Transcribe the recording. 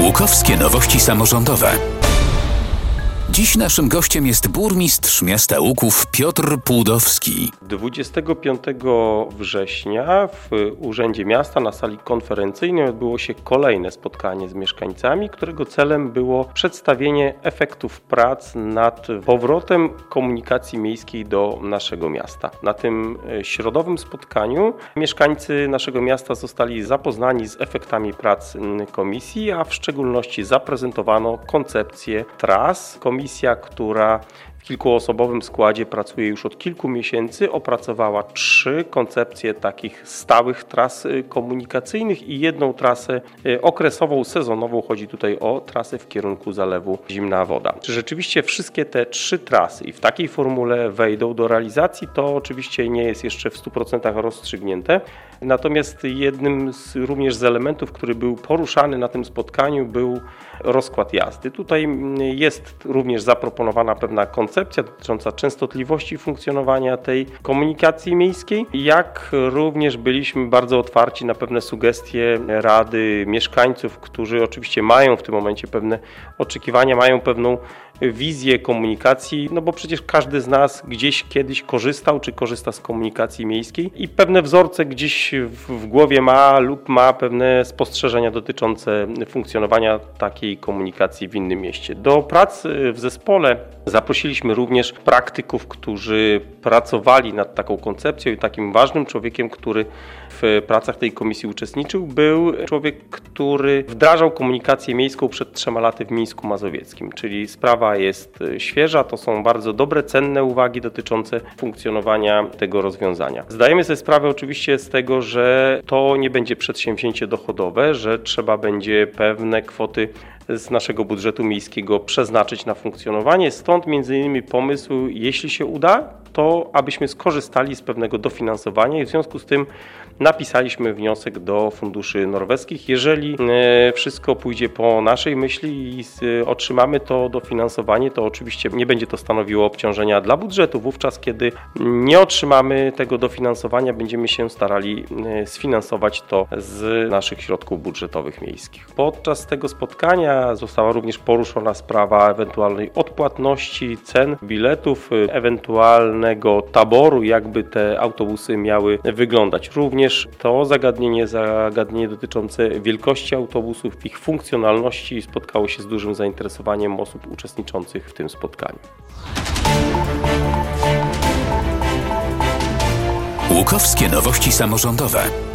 Łukowskie nowości samorządowe. Dziś naszym gościem jest burmistrz miasta Łuków Piotr Pułdowski. 25 września w Urzędzie Miasta na sali konferencyjnej odbyło się kolejne spotkanie z mieszkańcami, którego celem było przedstawienie efektów prac nad powrotem komunikacji miejskiej do naszego miasta. Na tym środowym spotkaniu mieszkańcy naszego miasta zostali zapoznani z efektami prac komisji, a w szczególności zaprezentowano koncepcję tras. Komisja, która w kilkuosobowym składzie pracuje już od kilku miesięcy, opracowała 3 koncepcje takich stałych tras komunikacyjnych i jedną trasę okresową, sezonową. Chodzi tutaj o trasę w kierunku zalewu Zimna Woda. Czy rzeczywiście wszystkie te 3 trasy i w takiej formule wejdą do realizacji, to oczywiście nie jest jeszcze w 100% rozstrzygnięte. Natomiast jednym również z elementów, który był poruszany na tym spotkaniu, był rozkład jazdy. Tutaj jest również zaproponowana pewna koncepcja dotycząca częstotliwości funkcjonowania tej komunikacji miejskiej, jak również byliśmy bardzo otwarci na pewne sugestie rady mieszkańców, którzy oczywiście mają w tym momencie pewne oczekiwania, mają pewną wizję komunikacji, no bo przecież każdy z nas gdzieś kiedyś korzystał czy korzysta z komunikacji miejskiej i pewne wzorce gdzieś w głowie ma lub ma pewne spostrzeżenia dotyczące funkcjonowania takiej komunikacji w innym mieście. Do prac w zespole zaprosiliśmy również praktyków, którzy pracowali nad taką koncepcją i takim ważnym człowiekiem, który w pracach tej komisji uczestniczył, był człowiek, który wdrażał komunikację miejską przed 3 laty w Mińsku Mazowieckim, czyli sprawa jest świeża, to są bardzo dobre, cenne uwagi dotyczące funkcjonowania tego rozwiązania. Zdajemy sobie sprawę oczywiście z tego, że to nie będzie przedsięwzięcie dochodowe, że trzeba będzie pewne kwoty z naszego budżetu miejskiego przeznaczyć na funkcjonowanie. Stąd między innymi pomysł, jeśli się uda, to abyśmy skorzystali z pewnego dofinansowania i w związku z tym napisaliśmy wniosek do funduszy norweskich. Jeżeli wszystko pójdzie po naszej myśli i otrzymamy to dofinansowanie, to oczywiście nie będzie to stanowiło obciążenia dla budżetu. Wówczas, kiedy nie otrzymamy tego dofinansowania, będziemy się starali sfinansować to z naszych środków budżetowych miejskich. Podczas tego spotkania została również poruszona sprawa ewentualnej odpłatności, cen biletów, ewentualnego taboru, jakby te autobusy miały wyglądać. Również to zagadnienie dotyczące wielkości autobusów, ich funkcjonalności spotkało się z dużym zainteresowaniem osób uczestniczących w tym spotkaniu. Łukowskie nowości samorządowe.